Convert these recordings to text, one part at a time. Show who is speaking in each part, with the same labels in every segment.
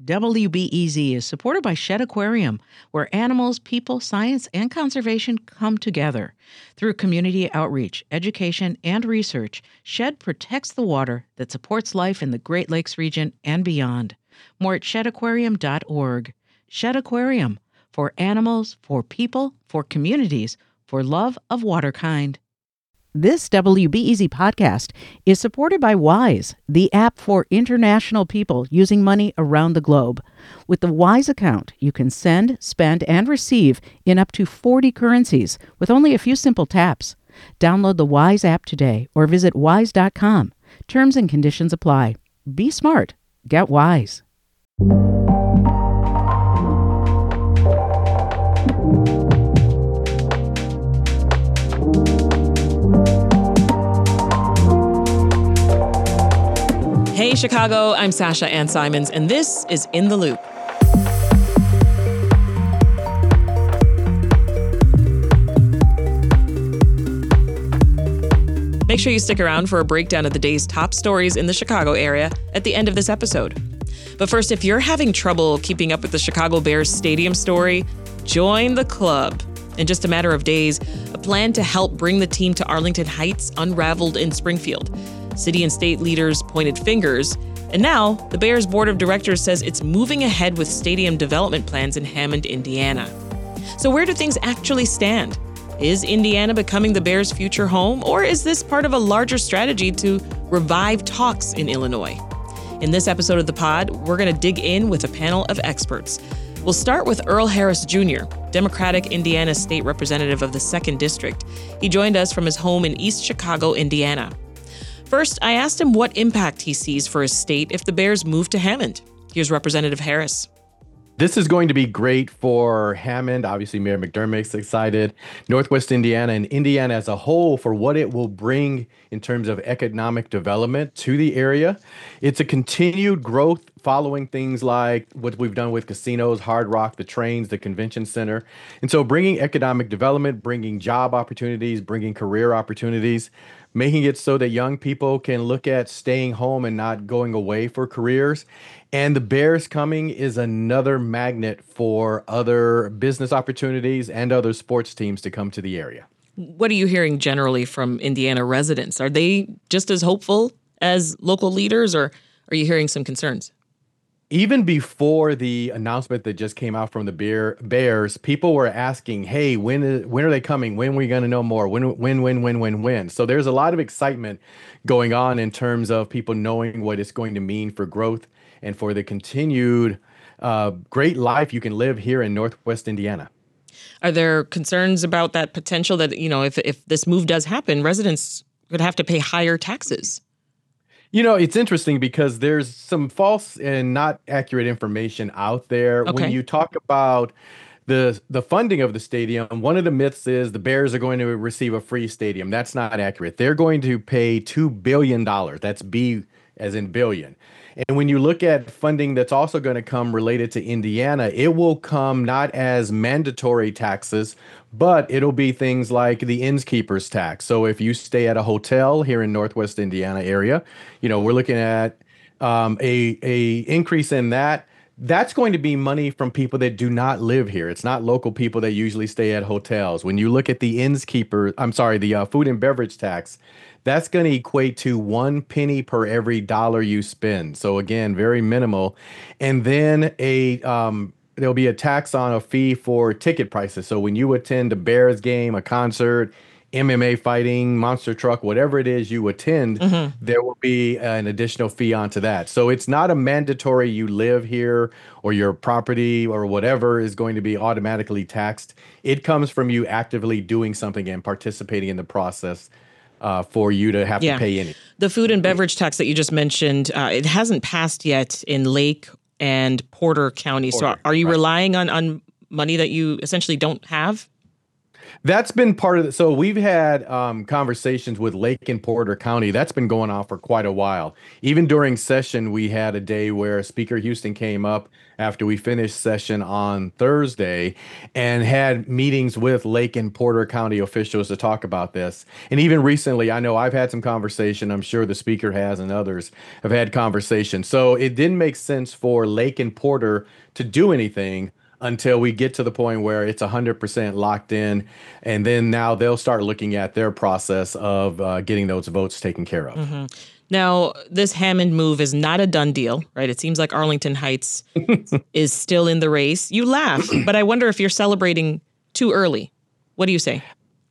Speaker 1: WBEZ is supported by Shed Aquarium, where animals, people, science, and conservation come together. Through community outreach, education, and research, Shed protects the water that supports life in the Great Lakes region and beyond. More at shedaquarium.org. Shed Aquarium, for animals, for people, for communities, for love of waterkind. This WBEZ podcast is supported by Wise, the app for international people using money around the globe. With the Wise account, you can send, spend, and receive in up to 40 currencies with only a few simple taps. Download the Wise app today or visit wise.com. Terms and conditions apply. Be smart. Get Wise.
Speaker 2: Hey Chicago, I'm Sasha Ann Simons, and this is In the Loop. Make sure you stick around for a breakdown of the day's top stories in the Chicago area at the end of this episode. But first, if you're having trouble keeping up with the Chicago Bears stadium story, join the club. In just a matter of days, a plan to help bring the team to Arlington Heights unraveled in Springfield. City and state leaders pointed fingers, and now the Bears Board of Directors says it's moving ahead with stadium development plans in Hammond, Indiana. So where do things actually stand? Is Indiana becoming the Bears' future home, or is this part of a larger strategy to revive talks in Illinois? In this episode of the pod, we're going to dig in with a panel of experts. We'll start with Earl Harris Jr., Democratic Indiana State Representative of the 2nd District. He joined us from his home in East Chicago, Indiana. First, I asked him what impact he sees for his state if the Bears move to Hammond. Here's Representative Harris.
Speaker 3: This is going to be great for Hammond. Obviously, Mayor McDermott's excited. Northwest Indiana and Indiana as a whole for what it will bring in terms of economic development to the area. It's a continued growth following things like what we've done with casinos, Hard Rock, the trains, the convention center. And so bringing economic development, bringing job opportunities, bringing career opportunities, making it so that young people can look at staying home and not going away for careers. And the Bears coming is another magnet for other business opportunities and other sports teams to come to the area.
Speaker 2: What are you hearing generally from Indiana residents? Are they just as hopeful as local leaders, or are you hearing some concerns?
Speaker 3: Even before the announcement that just came out from the Bears, people were asking, hey, when are they coming? When are we going to know more? When? So there's a lot of excitement going on in terms of people knowing what it's going to mean for growth and for the continued great life you can live here in Northwest Indiana.
Speaker 2: Are there concerns about that potential that, if this move does happen, residents could have to pay higher taxes?
Speaker 3: It's interesting because there's some false and not accurate information out there.
Speaker 2: Okay.
Speaker 3: When you talk about the funding of the stadium, one of the myths is the Bears are going to receive a free stadium. That's not accurate. They're going to pay $2 billion. That's B as in billion. And when you look at funding that's also going to come related to Indiana, it will come not as mandatory taxes, but it'll be things like the innkeeper's tax. So if you stay at a hotel here in Northwest Indiana area, we're looking at a increase in that. That's going to be money from people that do not live here. It's not local people that usually stay at hotels. When you look at the the food and beverage tax, that's going to equate to 1 penny per every dollar you spend. So again, very minimal. And then there'll be a tax on a fee for ticket prices. So when you attend a Bears game, a concert, MMA fighting, monster truck, whatever it is you attend, there will be an additional fee onto that. So it's not a mandatory you live here or your property or whatever is going to be automatically taxed. It comes from you actively doing something and participating in the process for you to have to pay any.
Speaker 2: The food and beverage tax that you just mentioned, it hasn't passed yet in Lake and Porter County. So are you relying on money that you essentially don't have?
Speaker 3: That's been part of it. So we've had conversations with Lake and Porter County. That's been going on for quite a while. Even during session, we had a day where Speaker Houston came up after we finished session on Thursday and had meetings with Lake and Porter County officials to talk about this. And even recently, I know I've had some conversation. I'm sure the speaker has and others have had conversation. So it didn't make sense for Lake and Porter to do anything until we get to the point where it's 100% locked in. And then now they'll start looking at their process of getting those votes taken care of.
Speaker 2: Now, this Hammond move is not a done deal, right? It seems like Arlington Heights is still in the race. You laugh, but I wonder if you're celebrating too early. What do you say?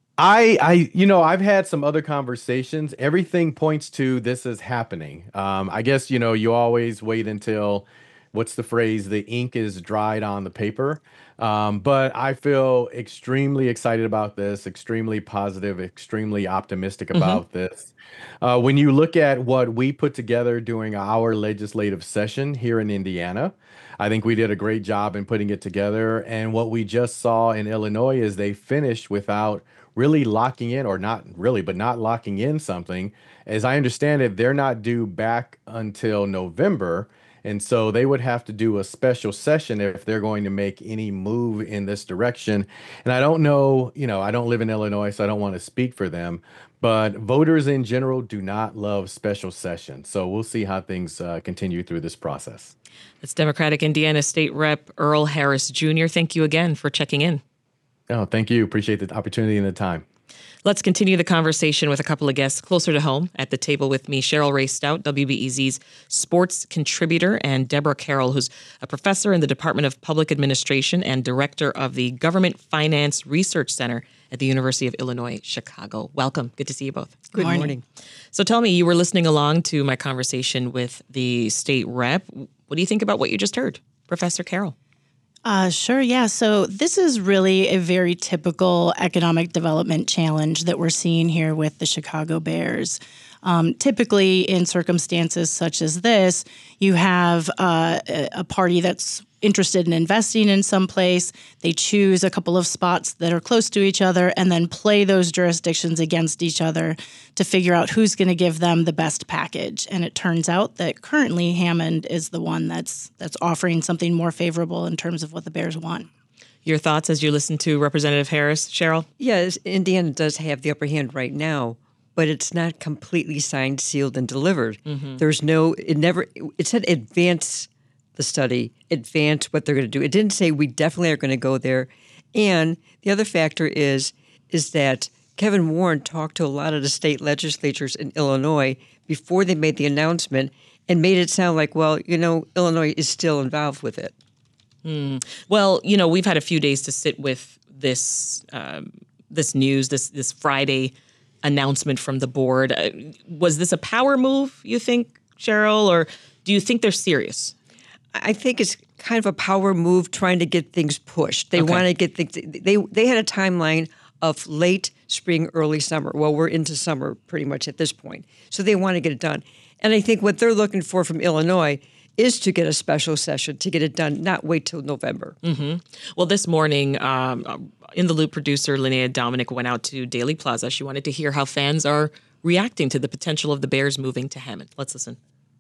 Speaker 3: I've had some other conversations. Everything points to this is happening. I guess, you always wait until, what's the phrase? The ink is dried on the paper. But I feel extremely excited about this, extremely positive, extremely optimistic about this. When you look at what we put together during our legislative session here in Indiana, I think we did a great job in putting it together. And what we just saw in Illinois is they finished without really locking in, or not really, but not locking in something. As I understand it, they're not due back until November. And so they would have to do a special session if they're going to make any move in this direction. And I don't know, I don't live in Illinois, so I don't want to speak for them. But voters in general do not love special sessions. So we'll see how things continue through this process.
Speaker 2: That's Democratic Indiana State Rep Earl Harris Jr. Thank you again for checking in.
Speaker 3: Oh, thank you. Appreciate the opportunity and the time.
Speaker 2: Let's continue the conversation with a couple of guests closer to home. At the table with me, Cheryl Rae Stout, WBEZ's sports contributor, and Deborah Carroll, who's a professor in the Department of Public Administration and director of the Government Finance Research Center at the University of Illinois, Chicago. Welcome. Good to see you both.
Speaker 4: Good morning.
Speaker 2: So tell me, you were listening along to my conversation with the state rep. What do you think about what you just heard, Professor Carroll?
Speaker 4: Sure, yeah. So this is really a very typical economic development challenge that we're seeing here with the Chicago Bears. Typically, in circumstances such as this, you have a party that's interested in investing in some place. They choose a couple of spots that are close to each other and then play those jurisdictions against each other to figure out who's going to give them the best package. And it turns out that currently Hammond is the one that's offering something more favorable in terms of what the Bears want.
Speaker 2: Your thoughts as you listen to Representative Harris, Cheryl?
Speaker 5: Yes, Indiana does have the upper hand right now, but it's not completely signed, sealed, and delivered. There's it said advance the study, advance what they're going to do. It didn't say we definitely are going to go there. And the other factor is that Kevin Warren talked to a lot of the state legislatures in Illinois before they made the announcement and made it sound like, well, Illinois is still involved with it.
Speaker 2: Well, we've had a few days to sit with this news, this Friday announcement from the board. Was this a power move, you think, Cheryl, or do you think they're serious?
Speaker 5: I think it's kind of a power move trying to get things pushed. They want to get things. They had a timeline of late spring, early summer. Well, we're into summer pretty much at this point. So they want to get it done. And I think what they're looking for from Illinois is to get a special session to get it done, not wait till November.
Speaker 2: Well, this morning, In the Loop producer Linnea Dominic went out to Daily Plaza. She wanted to hear how fans are reacting to the potential of the Bears moving to Hammond. Let's listen.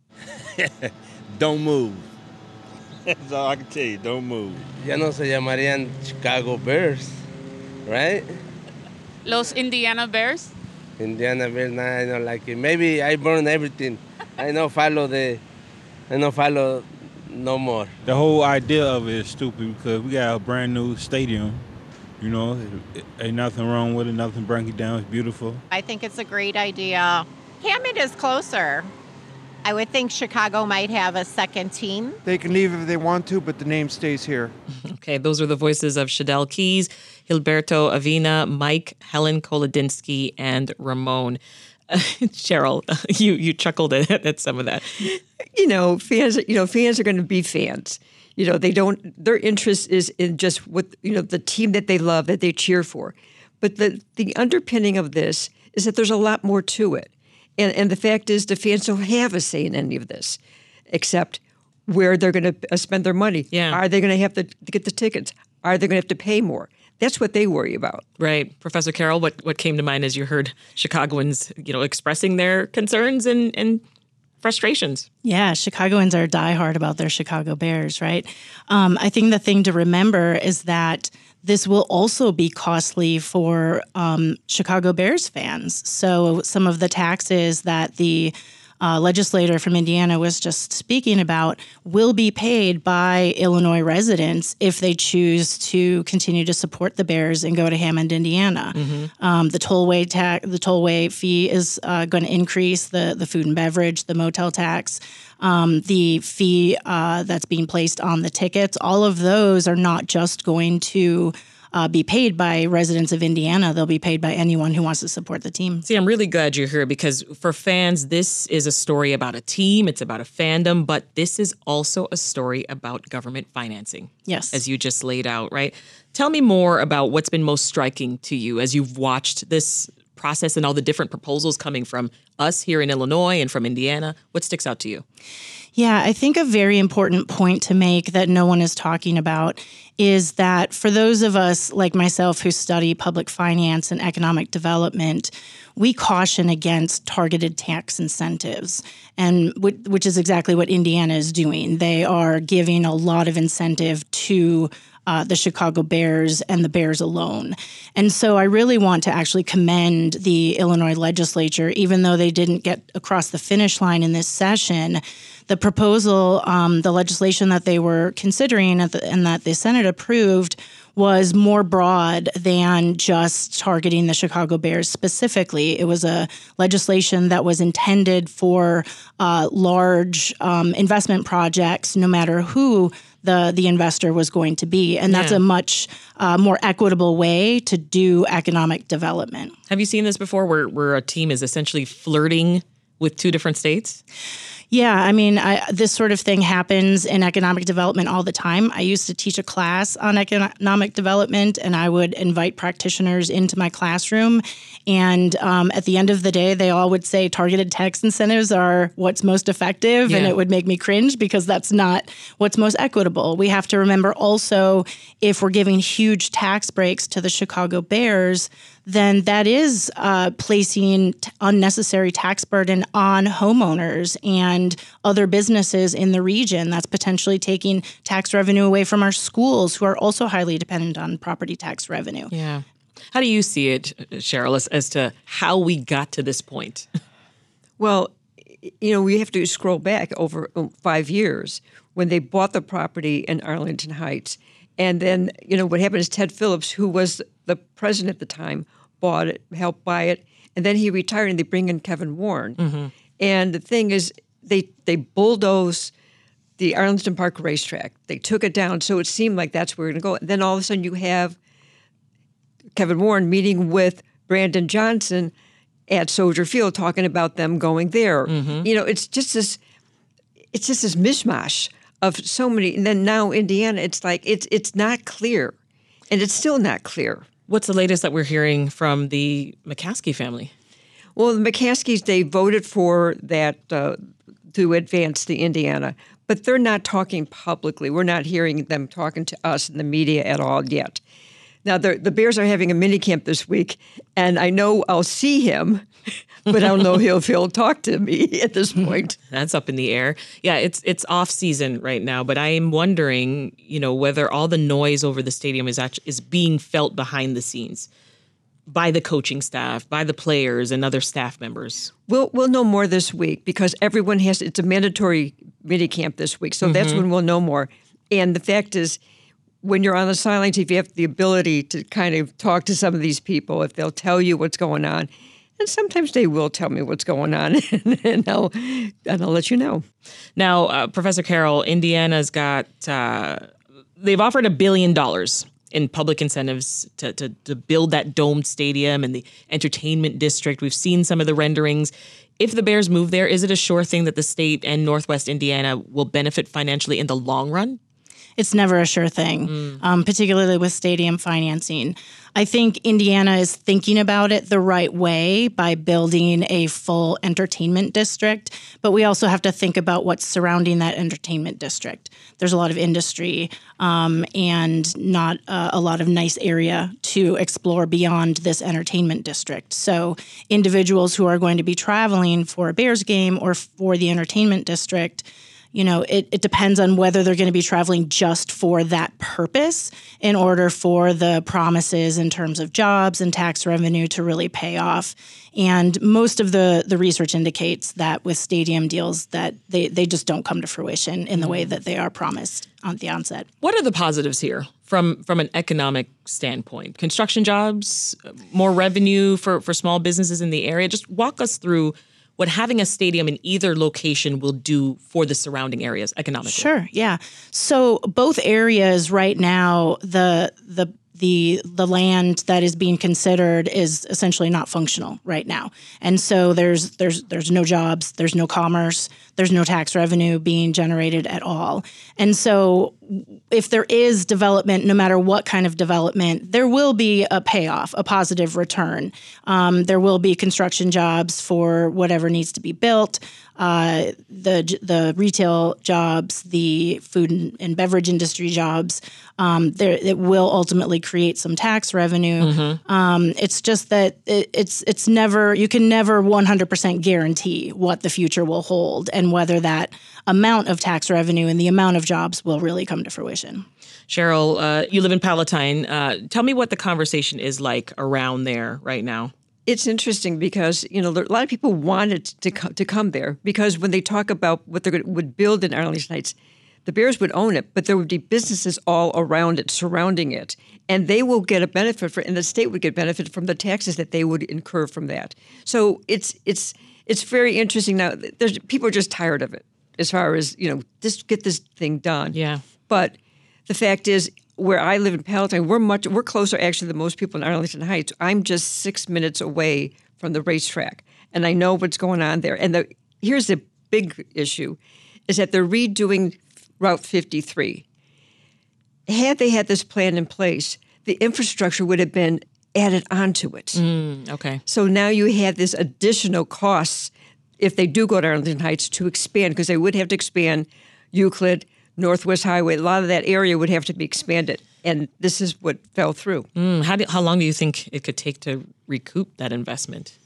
Speaker 6: Don't move. That's all I can tell you. Don't move.
Speaker 7: Ya no se llamarían Chicago Bears, right?
Speaker 8: Los Indiana Bears?
Speaker 7: Indiana Bears, nah, I don't like it. Maybe I burn everything. I don't follow no more.
Speaker 6: The whole idea of it is stupid because we got a brand new stadium. Ain't nothing wrong with it. Nothing bring it down. It's beautiful.
Speaker 9: I think it's a great idea. Hammond is closer. I would think Chicago might have a second team.
Speaker 10: They can leave if they want to, but the name stays here.
Speaker 2: Okay, those are the voices of Shadell Keys, Gilberto Avina, Mike, Helen Kolodinsky, and Ramon. Cheryl, you chuckled at some of that.
Speaker 5: Fans are going to be fans. Their interest is in just what, the team that they love, that they cheer for. But the underpinning of this is that there's a lot more to it. And the fact is the fans don't have a say in any of this, except where they're going to spend their money.
Speaker 2: Yeah.
Speaker 5: Are they going to have to get the tickets? Are they going to have to pay more? That's what they worry about.
Speaker 2: Right. Professor Carroll, what came to mind as you heard Chicagoans, expressing their concerns and frustrations?
Speaker 4: Yeah, Chicagoans are diehard about their Chicago Bears, right? I think the thing to remember is that this will also be costly for Chicago Bears fans. So some of the taxes that the legislator from Indiana was just speaking about will be paid by Illinois residents if they choose to continue to support the Bears and go to Hammond, Indiana. The tollway fee is going to increase, the food and beverage, the motel tax, the fee that's being placed on the tickets. All of those are not just going to be paid by residents of Indiana. They'll be paid by anyone who wants to support the team.
Speaker 2: See, I'm really glad you're here because for fans, this is a story about a team. It's about a fandom, but this is also a story about government financing.
Speaker 4: Yes.
Speaker 2: As you just laid out, right? Tell me more about what's been most striking to you as you've watched this process and all the different proposals coming from us here in Illinois and from Indiana. What sticks out to you?
Speaker 4: Yeah, I think a very important point to make that no one is talking about is that for those of us like myself who study public finance and economic development, we caution against targeted tax incentives, and which is exactly what Indiana is doing. They are giving a lot of incentive to the Chicago Bears and the Bears alone. And so I really want to actually commend the Illinois legislature, even though they didn't get across the finish line in this session. The proposal, the legislation that they were considering and that the Senate approved was more broad than just targeting the Chicago Bears specifically. It was a legislation that was intended for large investment projects, no matter who the investor was going to be. And that's a much more equitable way to do economic development.
Speaker 2: Have you seen this before where a team is essentially flirting with two different states?
Speaker 4: Yeah, I mean, this sort of thing happens in economic development all the time. I used to teach a class on economic development, and I would invite practitioners into my classroom. And at the end of the day, they all would say targeted tax incentives are what's most effective, and it would make me cringe because that's not what's most equitable. We have to remember also, if we're giving huge tax breaks to the Chicago Bears, then that is placing unnecessary tax burden on homeowners and other businesses in the region. That's potentially taking tax revenue away from our schools, who are also highly dependent on property tax revenue.
Speaker 2: Yeah. How do you see it, Cheryl, as to how we got to this point?
Speaker 5: Well, we have to scroll back over 5 years when they bought the property in Arlington Heights. And then, what happened is Ted Phillips, who was the president at the time, bought it, helped buy it, and then he retired and they bring in Kevin Warren. Mm-hmm. And the thing is, they bulldozed the Arlington Park racetrack. They took it down, so it seemed like that's where we're going to go. And then all of a sudden you have Kevin Warren meeting with Brandon Johnson at Soldier Field talking about them going there. Mm-hmm. It's just this mishmash of so many. And then now Indiana, it's like it's not clear, and it's still not clear.
Speaker 2: What's the latest that we're hearing from the McCaskey family?
Speaker 5: Well, the McCaskies, they voted for that to advance the Indiana, but they're not talking publicly. We're not hearing them talking to us in the media at all yet. Now, the Bears are having a mini camp this week, and I know I'll see him, but I don't know if he'll talk to me at this point.
Speaker 2: That's up in the air. Yeah, it's off season right now, but I am wondering, whether all the noise over the stadium is being felt behind the scenes by the coaching staff, by the players, and other staff members.
Speaker 5: We'll know more this week because everyone it's a mandatory mini camp this week, so that's when we'll know more. And the fact is, when you're on the sidelines, if you have the ability to kind of talk to some of these people, if they'll tell you what's going on, and sometimes they will tell me what's going on, and I'll let you know.
Speaker 2: Now, Professor Carroll, Indiana's got they've offered $1 billion in public incentives to build that domed stadium and the entertainment district. We've seen some of the renderings. If the Bears move there, is it a sure thing that the state and Northwest Indiana will benefit financially in the long run?
Speaker 4: it's never a sure thing, particularly with stadium financing. I think Indiana is thinking about it the right way by building a full entertainment district, but we also have to think about what's surrounding that entertainment district. There's a lot of industry and not a lot of nice area to explore beyond this entertainment district. So individuals who are going to be traveling for a Bears game or for the entertainment district, it depends on whether they're going to be traveling just for that purpose in order for the promises in terms of jobs and tax revenue to really pay off. And most of the research indicates that with stadium deals that they just don't come to fruition in the way that they are promised at the onset.
Speaker 2: What are the positives here from an economic standpoint? Construction jobs, more revenue for small businesses in the area? Just walk us through what having a stadium in either location will do for the surrounding areas economically.
Speaker 4: Sure, yeah. So both areas right now, the land that is being considered is essentially not functional right now. And so there's no jobs, there's no commerce, there's no tax revenue being generated at all. And so if there is development, no matter what kind of development, there will be a payoff, a positive return. There will be construction jobs for whatever needs to be built. The retail jobs, the food and beverage industry jobs, it will ultimately create some tax revenue. It's just that it's never, you can never 100% guarantee what the future will hold and whether that amount of tax revenue and the amount of jobs will really come to fruition.
Speaker 2: Cheryl, you live in Palatine. Tell me what the conversation is like around there right now.
Speaker 5: It's interesting because, a lot of people wanted to come there because when they talk about what they would build in Arlington Heights, the Bears would own it, but there would be businesses all around it, surrounding it, and they will get a benefit and the state would get benefit from the taxes that they would incur from that. So it's very interesting now. People are just tired of it as far as, just get this thing done.
Speaker 2: Yeah.
Speaker 5: But the fact is, where I live in Palatine, we're closer actually than most people in Arlington Heights. I'm just 6 minutes away from the racetrack, and I know what's going on there. And here's the big issue, is that they're redoing Route 53. Had they had this plan in place, the infrastructure would have been added onto it.
Speaker 2: Okay.
Speaker 5: So now you have this additional costs if they do go to Arlington Heights to expand, because they would have to expand Euclid, Northwest Highway. A lot of that area would have to be expanded, and this is what fell through.
Speaker 2: How long do you think it could take to recoup that investment?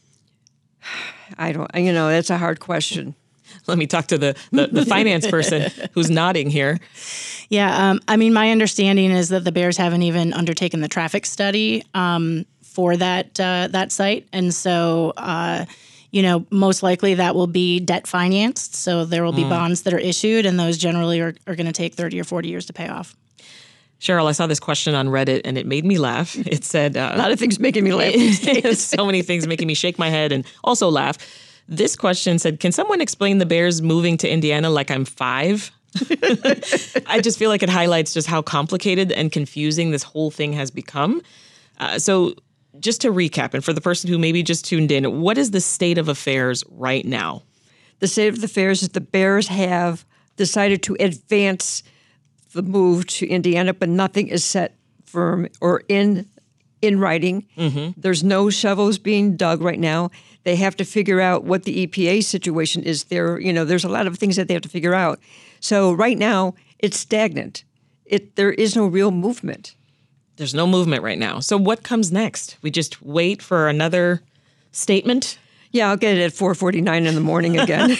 Speaker 5: I don't. That's a hard question.
Speaker 2: Let me talk to the finance person who's nodding here.
Speaker 4: Yeah, my understanding is that the Bears haven't even undertaken the traffic study for that site, and so. Most likely that will be debt financed. So there will be bonds that are issued, and those generally are going to take 30 or 40 years to pay off.
Speaker 2: Cheryl, I saw this question on Reddit, and it made me laugh. It said...
Speaker 5: a lot of things making me laugh.
Speaker 2: So many things making me shake my head and also laugh. This question said, can someone explain the Bears moving to Indiana like I'm 5? I just feel like it highlights just how complicated and confusing this whole thing has become. So just to recap, and for the person who maybe just tuned in, what is the state of affairs right now?
Speaker 5: The state of affairs is the Bears have decided to advance the move to Indiana, but nothing is set firm or in writing. There's no shovels being dug right now. They have to figure out what the EPA situation is there. There's a lot of things that they have to figure out. So right now, it's stagnant. There is no real movement.
Speaker 2: There's no movement right now. So what comes next? We just wait for another statement?
Speaker 5: Yeah, I'll get it at 4:49 in the morning again.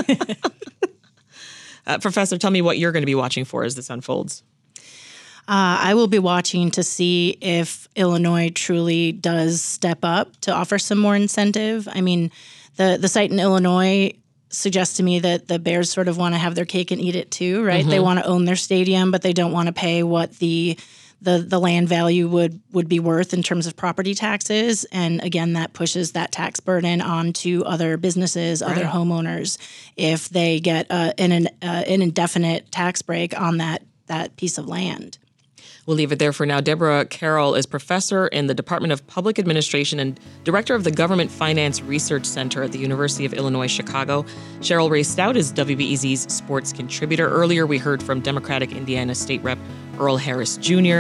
Speaker 2: Professor, tell me what you're going to be watching for as this unfolds.
Speaker 4: I will be watching to see if Illinois truly does step up to offer some more incentive. The site in Illinois suggests to me that the Bears sort of want to have their cake and eat it too, right? They want to own their stadium, but they don't want to pay what the land value would be worth in terms of property taxes. And again, that pushes that tax burden onto other businesses, other homeowners, if they get an indefinite tax break on that piece of land.
Speaker 2: We'll leave it there for now. Deborah Carroll is professor in the Department of Public Administration and director of the Government Finance Research Center at the University of Illinois, Chicago. Cheryl Ray Stout is WBEZ's sports contributor. Earlier, we heard from Democratic Indiana State Rep Earl Harris Jr.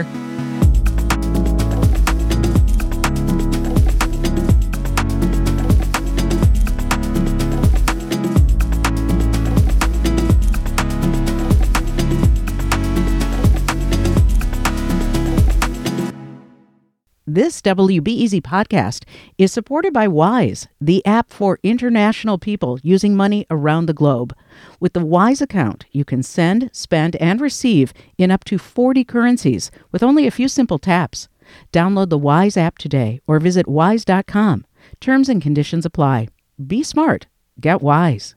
Speaker 1: This WBEZ podcast is supported by Wise, the app for international people using money around the globe. With the Wise account, you can send, spend, and receive in up to 40 currencies with only a few simple taps. Download the Wise app today or visit wise.com. Terms and conditions apply. Be smart. Get Wise.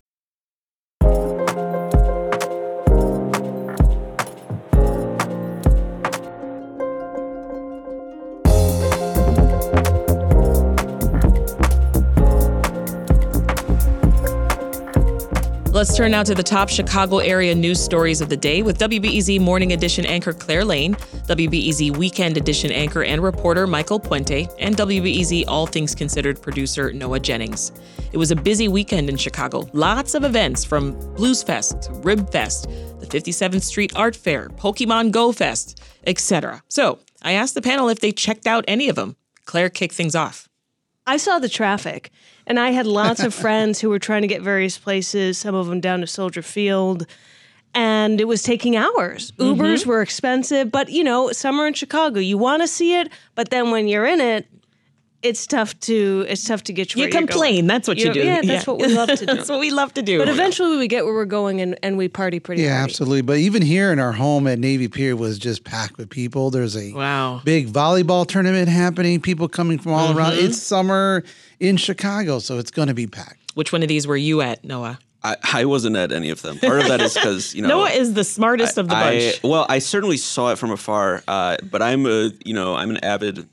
Speaker 2: Let's turn now to the top Chicago area news stories of the day with WBEZ Morning Edition anchor Claire Lane, WBEZ Weekend Edition anchor and reporter Michael Puente, and WBEZ All Things Considered producer Noah Jennings. It was a busy weekend in Chicago. Lots of events from Blues Fest to Rib Fest, the 57th Street Art Fair, Pokemon Go Fest, etc. So I asked the panel if they checked out any of them. Claire kicked things off.
Speaker 11: I saw the traffic, and I had lots of friends who were trying to get various places, some of them down to Soldier Field, and it was taking hours. Ubers were expensive, but, you know, summer in Chicago, you want to see it, but then when you're in it, it's tough to get you.
Speaker 2: You complain. That's what you do.
Speaker 11: Yeah, that's what we love to do.
Speaker 2: That's what we love to do.
Speaker 11: But eventually we get where we're going and we party pretty hard.
Speaker 12: Yeah, absolutely. But even here in our home at Navy Pier was just packed with people. There's a big volleyball tournament happening, people coming from all around. It's summer in Chicago, so it's going to be packed.
Speaker 2: Which one of these were you at, Noah?
Speaker 13: I wasn't at any of them. Part of that is because, you know,
Speaker 2: Noah is the smartest of the bunch.
Speaker 13: Well, I certainly saw it from afar, but I'm an avid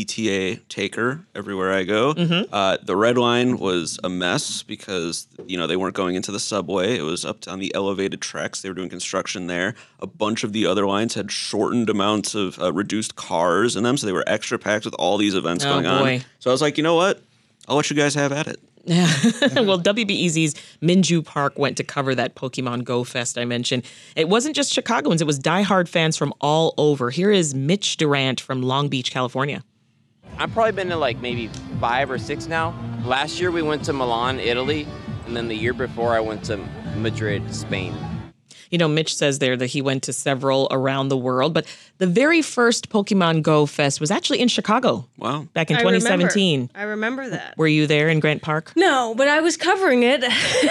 Speaker 13: CTA taker everywhere I go. The Red Line was a mess because, you know, they weren't going into the subway. It was up on the elevated tracks. They were doing construction there. A bunch of the other lines had shortened amounts of reduced cars in them, so they were extra packed with all these events going on. So I was like, you know what? I'll let you guys have at it.
Speaker 2: Yeah. Well, WBEZ's Minju Park went to cover that Pokemon Go Fest I mentioned. It wasn't just Chicagoans. It was diehard fans from all over. Here is Mitch Durant from Long Beach, California.
Speaker 14: I've probably been to like maybe 5 or 6 now. Last year we went to Milan, Italy, and then the year before I went to Madrid, Spain.
Speaker 2: You know, Mitch says there that he went to several around the world, but the very first Pokemon Go Fest was actually in Chicago.
Speaker 13: Wow.
Speaker 2: Back in 2017.
Speaker 11: I remember that.
Speaker 2: Were you there in Grant Park?
Speaker 11: No, but I was covering it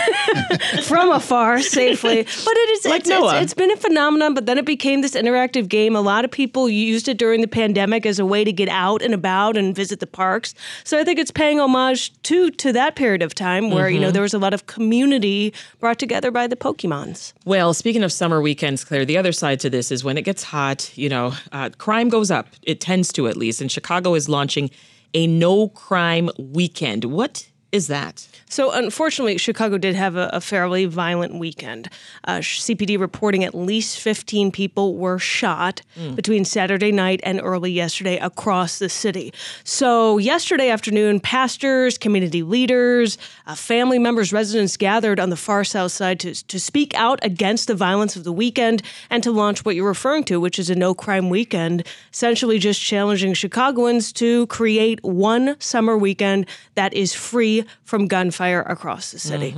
Speaker 11: from afar safely. But it's been a phenomenon, but then it became this interactive game. A lot of people used it during the pandemic as a way to get out and about and visit the parks. So I think it's paying homage to that period of time where, you know, there was a lot of community brought together by the Pokemons.
Speaker 2: Well, speaking of summer weekends, Claire, the other side to this is when it gets hot, you know, crime goes up. It tends to, at least. And Chicago is launching a no crime weekend. What is that?
Speaker 11: So unfortunately, Chicago did have a fairly violent weekend. CPD reporting at least 15 people were shot between Saturday night and early yesterday across the city. So yesterday afternoon, pastors, community leaders, family members, residents gathered on the far south side to speak out against the violence of the weekend and to launch what you're referring to, which is a no-crime weekend, essentially just challenging Chicagoans to create one summer weekend that is free from gunfire across the city.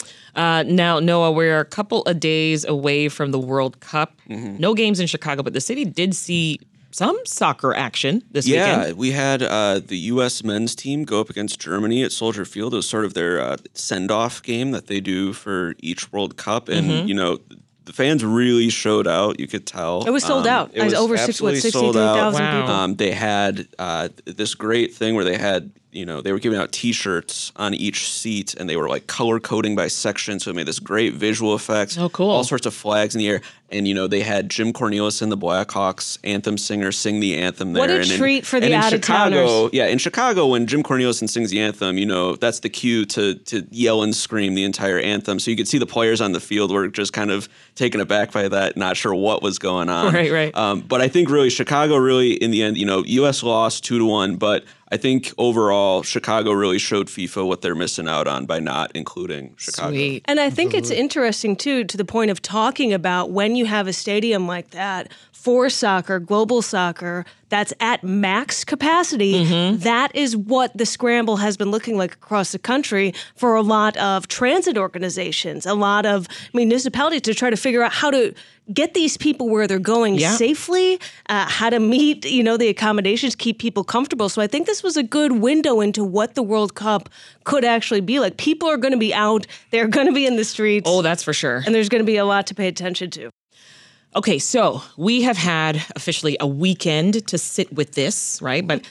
Speaker 2: Now, Noah, we're a couple of days away from the World Cup. No games in Chicago, but the city did see some soccer action this weekend.
Speaker 13: Yeah, we had the U.S. men's team go up against Germany at Soldier Field. It was sort of their send-off game that they do for each World Cup. And, you know, the fans really showed out. You could tell.
Speaker 11: It was sold out. It was over 63,000 people.
Speaker 13: They had this great thing where they had, they were giving out T-shirts on each seat, and they were like color coding by section, so it made this great visual effect.
Speaker 2: Oh, cool!
Speaker 13: All sorts of flags in the air, and they had Jim Cornelison, the Blackhawks anthem singer, sing the anthem there.
Speaker 11: What a treat for the out-of-towners!
Speaker 13: Yeah, in Chicago, when Jim Cornelison sings the anthem, that's the cue to yell and scream the entire anthem. So you could see the players on the field were just kind of taken aback by that, not sure what was going on.
Speaker 2: Right.
Speaker 13: But I think really Chicago really in the end, U.S. lost 2-1, but I think overall Chicago really showed FIFA what they're missing out on by not including Chicago.
Speaker 2: Sweet.
Speaker 11: And I think it's interesting too, to the point of talking about when you have a stadium like that for soccer, global soccer, that's at max capacity. That is what the scramble has been looking like across the country for a lot of transit organizations, a lot of municipalities, to try to figure out how to get these people where they're going safely, how to meet, the accommodations, keep people comfortable. So I think this was a good window into what the World Cup could actually be like. People are going to be out. They're going to be in the streets.
Speaker 2: Oh, that's for sure.
Speaker 11: And there's going to be a lot to pay attention to.
Speaker 2: Okay, so we have had officially a weekend to sit with this, right? But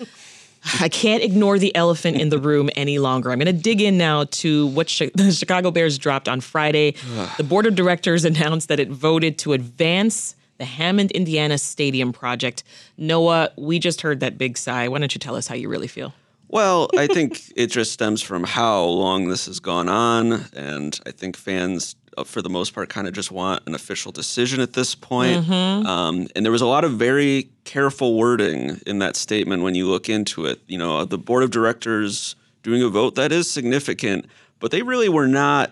Speaker 2: I can't ignore the elephant in the room any longer. I'm going to dig in now to what the Chicago Bears dropped on Friday. The board of directors announced that it voted to advance the Hammond, Indiana Stadium project. Noah, we just heard that big sigh. Why don't you tell us how you really feel?
Speaker 13: Well, I think it just stems from how long this has gone on, and I think fans, for the most part, kind of just want an official decision at this point. And there was a lot of very careful wording in that statement when you look into it. The board of directors doing a vote, that is significant, but they really were not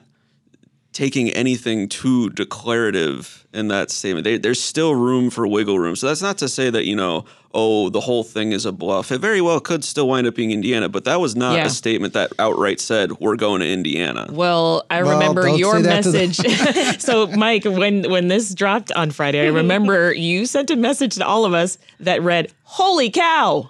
Speaker 13: taking anything too declarative in that statement. There's still room for wiggle room. So that's not to say that, the whole thing is a bluff. It very well could still wind up being Indiana, but that was not a statement that outright said, we're going to Indiana.
Speaker 2: Well, I remember your message. So, Mike, when this dropped on Friday, I remember you sent a message to all of us that read, "Holy cow."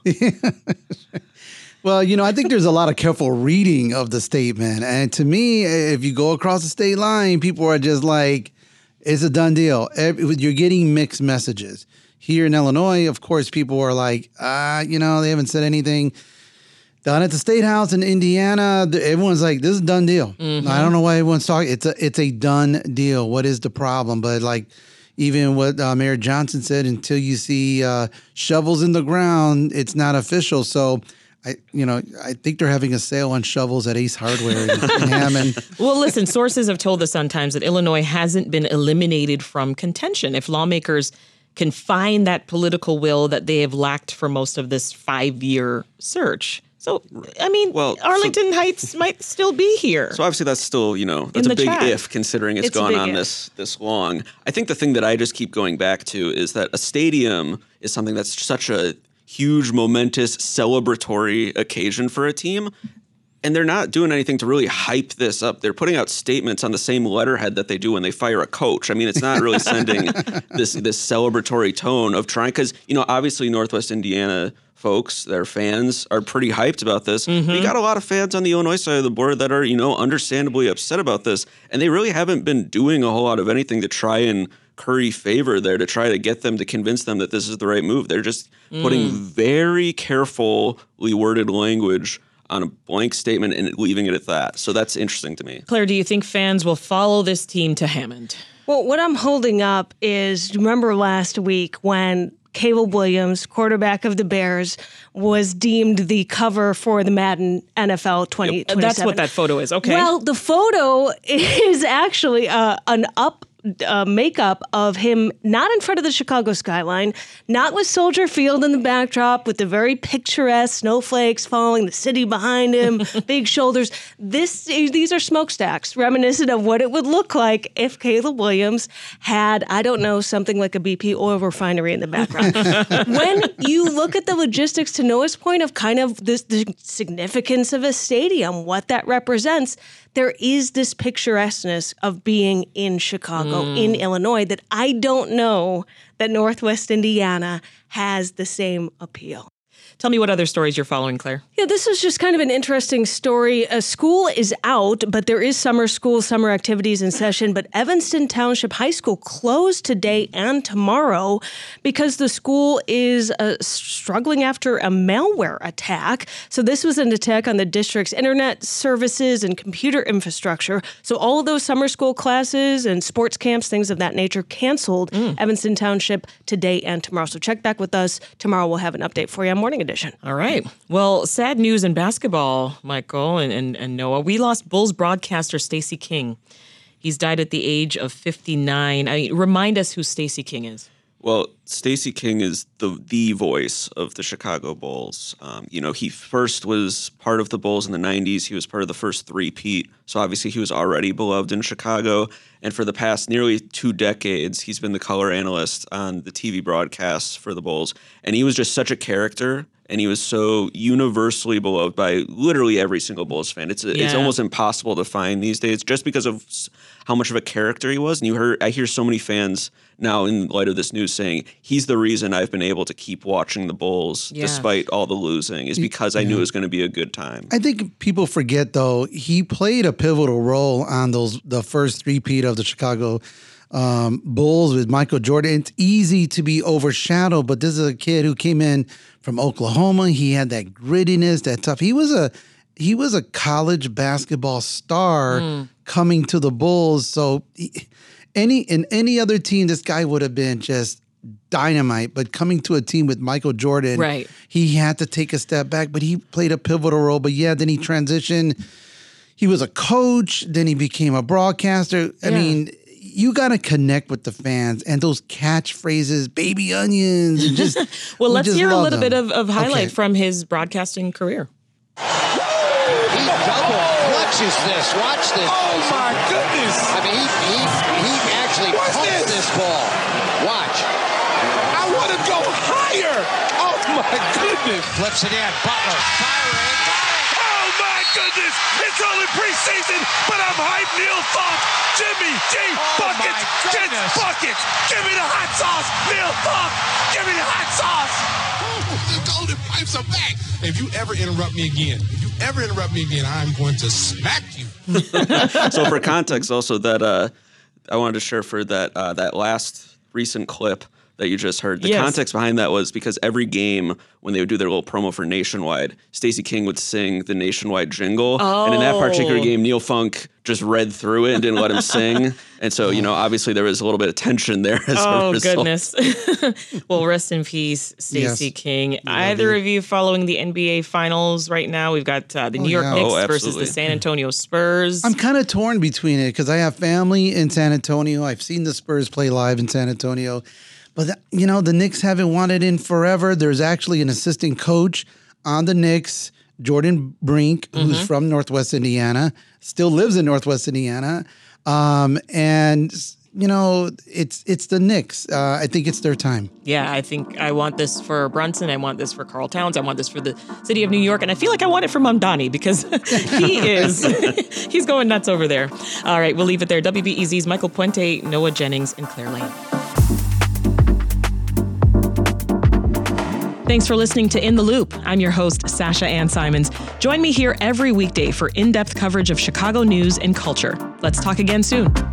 Speaker 12: Well, I think there's a lot of careful reading of the statement. And to me, if you go across the state line, people are just like, it's a done deal. You're getting mixed messages. Here in Illinois, of course, people are like, they haven't said anything. Down at the State House in Indiana, everyone's like, this is a done deal. I don't know why everyone's talking. It's a done deal. What is the problem? But even what Mayor Johnson said, until you see shovels in the ground, it's not official. So I think they're having a sale on shovels at Ace Hardware in Hammond.
Speaker 2: Well, listen, sources have told the Sun-Times that Illinois hasn't been eliminated from contention. If lawmakers can find that political will that they have lacked for most of this 5-year search. So, Arlington Heights might still be here.
Speaker 13: So obviously that's still, that's a big if, considering it's gone on this long. I think the thing that I just keep going back to is that a stadium is something that's such a huge, momentous, celebratory occasion for a team. And they're not doing anything to really hype this up. They're putting out statements on the same letterhead that they do when they fire a coach. I mean, it's not really sending this celebratory tone of trying, because, obviously Northwest Indiana folks, their fans, are pretty hyped about this. But you got a lot of fans on the Illinois side of the board that are, understandably upset about this. And they really haven't been doing a whole lot of anything to try and curry favor there, to try to get them to convince them that this is the right move. They're just putting very carefully worded language on a blank statement and leaving it at that. So that's interesting to me.
Speaker 2: Claire, do you think fans will follow this team to Hammond?
Speaker 11: Well, what I'm holding up is, remember last week when Caleb Williams, quarterback of the Bears, was deemed the cover for the Madden NFL 2027.
Speaker 2: That's what that photo is. Okay.
Speaker 11: Well, the photo is actually an makeup of him not in front of the Chicago skyline, not with Soldier Field in the backdrop, with the very picturesque snowflakes falling, the city behind him, big shoulders. These are smokestacks, reminiscent of what it would look like if Caleb Williams had, something like a BP oil refinery in the background. When you look at the logistics, to Noah's point of kind of the significance of a stadium, what that represents, there is this picturesqueness of being in Chicago, in Illinois, that I don't know that Northwest Indiana has the same appeal.
Speaker 2: Tell me what other stories you're following, Claire.
Speaker 11: Yeah, this is just kind of an interesting story. School is out, but there is summer school, summer activities in session. But Evanston Township High School closed today and tomorrow because the school is struggling after a malware attack. So this was an attack on the district's internet services and computer infrastructure. So all of those summer school classes and sports camps, things of that nature, canceled Evanston Township today and tomorrow. So check back with us. Tomorrow we'll have an update for you on Morning Edition.
Speaker 2: All right. Well, sad news in basketball, Michael and Noah. We lost Bulls broadcaster Stacey King. He's died at the age of 59. Remind us who Stacey King is.
Speaker 13: Well, Stacey King is the voice of the Chicago Bulls. He first was part of the Bulls in the 90s. He was part of the first three-peat. So obviously he was already beloved in Chicago. And for the past nearly 2 decades, he's been the color analyst on the TV broadcasts for the Bulls. And he was just such a character. And he was so universally beloved by literally every single Bulls fan. It's almost impossible to find these days just because of how much of a character he was. And I hear so many fans now in light of this news saying he's the reason I've been able to keep watching the Bulls despite all the losing is because I knew it was going to be a good time.
Speaker 12: I think people forget, though, he played a pivotal role on the first three-peat of the Chicago Bulls with Michael Jordan. It's easy to be overshadowed, but this is a kid who came in from Oklahoma. He had that grittiness, that tough. He was a college basketball star coming to the Bulls. So in any other team, this guy would have been just dynamite. But coming to a team with Michael Jordan, he had to take a step back. But he played a pivotal role. But then he transitioned. He was a coach. Then he became a broadcaster. I mean, you got to connect with the fans and those catchphrases, baby onions. And just,
Speaker 2: well, let's hear a little bit of highlight from his broadcasting career.
Speaker 15: He double clutches this. Watch this.
Speaker 16: Oh, my goodness.
Speaker 15: I mean, he actually pumps this ball. Watch.
Speaker 16: I want to go higher. Oh, my goodness.
Speaker 15: Flips it in. Butler firing.
Speaker 16: Oh, my goodness. It's only preseason, but I'm hyped. Neil Funk. Jimmy G. Buckets. Gets buckets. Give me the hot sauce. Neil Funk. Give me the hot sauce.
Speaker 17: The Golden Pipes are back. If you ever interrupt me again, I'm going to smack you.
Speaker 13: So for context also that I wanted to share for that last recent clip that you just heard. The context behind that was because every game when they would do their little promo for Nationwide, Stacey King would sing the Nationwide jingle. Oh. And in that particular game, Neil Funk just read through it and didn't let him sing. And so, obviously there was a little bit of tension there as a result.
Speaker 2: Goodness. Well, rest in peace, Stacey King. Either of you following the NBA Finals right now? We've got the New York Knicks versus the San Antonio Spurs.
Speaker 12: I'm kind of torn between it because I have family in San Antonio. I've seen the Spurs play live in San Antonio. But, the Knicks haven't wanted in forever. There's actually an assistant coach on the Knicks, Jordan Brink, who's from Northwest Indiana, still lives in Northwest Indiana. And, it's the Knicks. I think it's their time.
Speaker 2: Yeah, I think I want this for Brunson. I want this for Karl Towns. I want this for the city of New York. And I feel like I want it for Mamdani because he's going nuts over there. All right, we'll leave it there. WBEZ's Michael Puente, Noah Jennings, and Claire Lane. Thanks for listening to In the Loop. I'm your host, Sasha Ann Simons. Join me here every weekday for in-depth coverage of Chicago news and culture. Let's talk again soon.